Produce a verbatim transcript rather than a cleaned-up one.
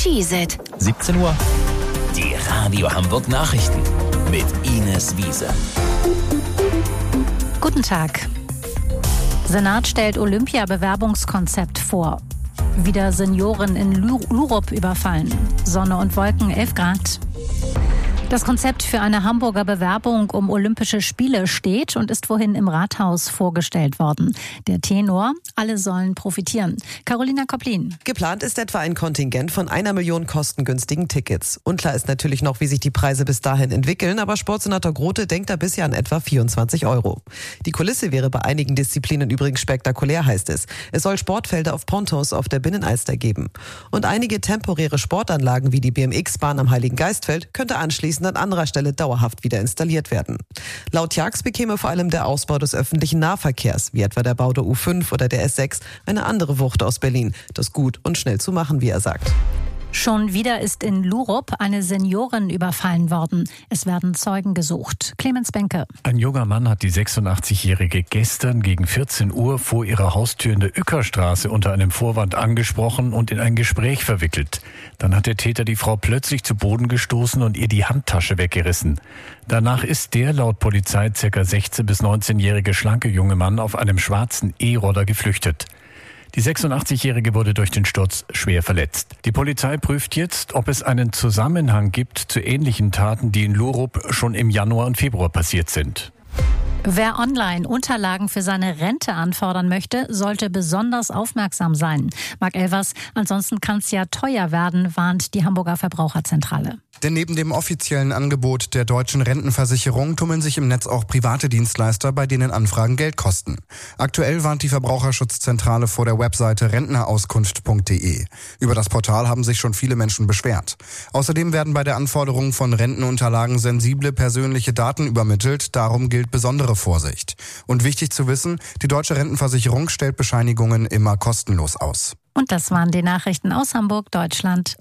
Cheez-It. siebzehn Uhr. Die Radio Hamburg Nachrichten mit Ines Wiese. Guten Tag. Senat stellt Olympia-Bewerbungskonzept vor. Wieder Senioren in Lurup überfallen. Sonne und Wolken, elf Grad. Das Konzept für eine Hamburger Bewerbung um Olympische Spiele steht und ist vorhin im Rathaus vorgestellt worden. Der Tenor: alle sollen profitieren. Carolina Koplin. Geplant ist etwa ein Kontingent von einer Million kostengünstigen Tickets. Unklar ist natürlich noch, wie sich die Preise bis dahin entwickeln, aber Sportsenator Grote denkt da bisher an etwa vierundzwanzig Euro. Die Kulisse wäre bei einigen Disziplinen übrigens spektakulär, heißt es. Es soll Sportfelder auf Pontons auf der Binnenalster geben. Und einige temporäre Sportanlagen wie die B M X-Bahn am Heiligen Geistfeld könnte anschließend an anderer Stelle dauerhaft wieder installiert werden. Laut Jax bekäme vor allem der Ausbau des öffentlichen Nahverkehrs, wie etwa der Bau der U fünf oder der S sechs, eine andere Wucht aus Berlin, das gut und schnell zu machen, wie er sagt. Schon wieder ist in Lurup eine Seniorin überfallen worden. Es werden Zeugen gesucht. Clemens Benke. Ein junger Mann hat die sechsundachtzigjährige gestern gegen vierzehn Uhr vor ihrer Haustür in der Ueckerstraße unter einem Vorwand angesprochen und in ein Gespräch verwickelt. Dann hat der Täter die Frau plötzlich zu Boden gestoßen und ihr die Handtasche weggerissen. Danach ist der laut Polizei ca. sechzehn- bis neunzehnjährige schlanke junge Mann auf einem schwarzen E-Roller geflüchtet. Die sechsundachtzigjährige wurde durch den Sturz schwer verletzt. Die Polizei prüft jetzt, ob es einen Zusammenhang gibt zu ähnlichen Taten, die in Lurup schon im Januar und Februar passiert sind. Wer online Unterlagen für seine Rente anfordern möchte, sollte besonders aufmerksam sein. Marc Elvers, ansonsten kann es ja teuer werden, warnt die Hamburger Verbraucherzentrale. Denn neben dem offiziellen Angebot der deutschen Rentenversicherung tummeln sich im Netz auch private Dienstleister, bei denen Anfragen Geld kosten. Aktuell warnt die Verbraucherschutzzentrale vor der Webseite rentnerauskunft punkt de. Über das Portal haben sich schon viele Menschen beschwert. Außerdem werden bei der Anforderung von Rentenunterlagen sensible persönliche Daten übermittelt. Darum gilt besondere Vorsicht. Und wichtig zu wissen, die deutsche Rentenversicherung stellt Bescheinigungen immer kostenlos aus. Und das waren die Nachrichten aus Hamburg, Deutschland